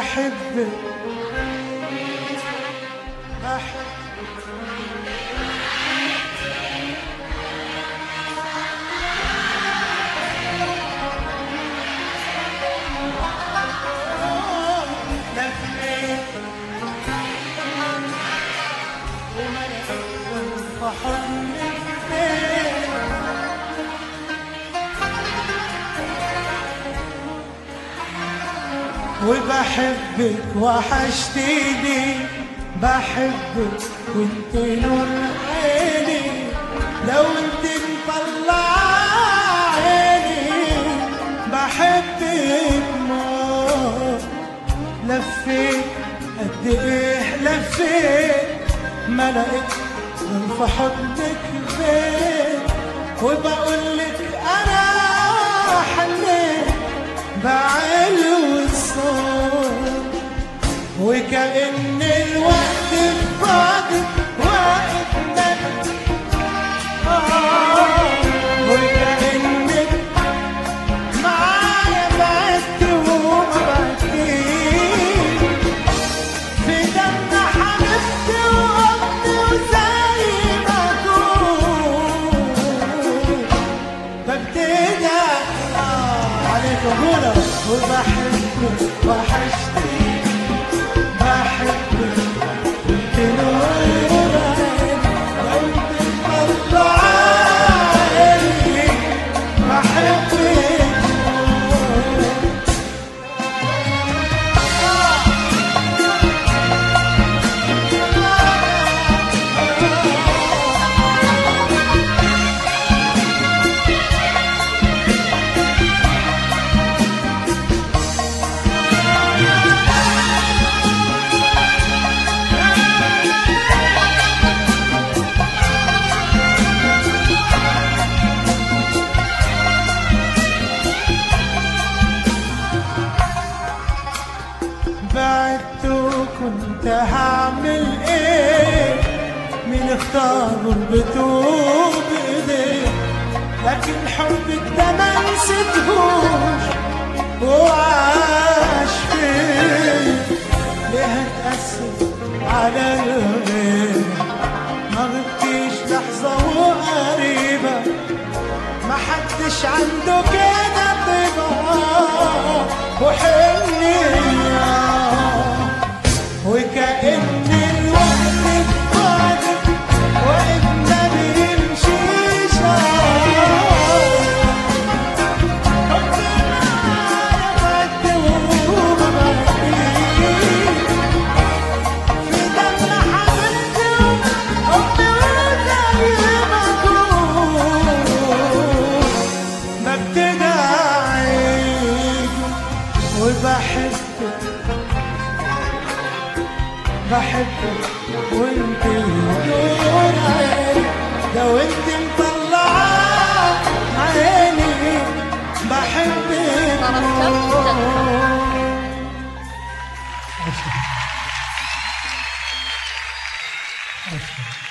بحبك وبحبك وحشتيني، بحبك وانت نور عيني، لو انت مطلع عيني بحبك موت. لفيت قد ايه لفيت ما لقيت غير في حضنك بيت، وبقولك انا حنيت بعلو الصوت، وكأن الوقت ببعدك واقف مد، وكأنك معايا بعدت وما بعدتيش، في دم حبيبتي وقمتي وزي ما كنت ببتدي عليك غولة. وبحبك وحشتيني، بحبك انت نور عيني، لو انت مطلع عيني بحبك بعدت وكنت هعمل ايه، مين اختار غربته بايديه، لكن حبك ده ما نسيتهوش وعاش فيه، ليه هتقسم على الغير، ما غبتيش لحظة وقريبة، ما حدش عنده كده طيبة وحنية، وكأن الوقت بعدك واقف ما بيمشيش، حبي معايا بعدت وما بعدتيش، في دم حبيبتي وحبي وزي ما كنت ببتدي أعيد. وبحبك بحبك وانت نور عيني، لو انت مطلعة عيني بحبك.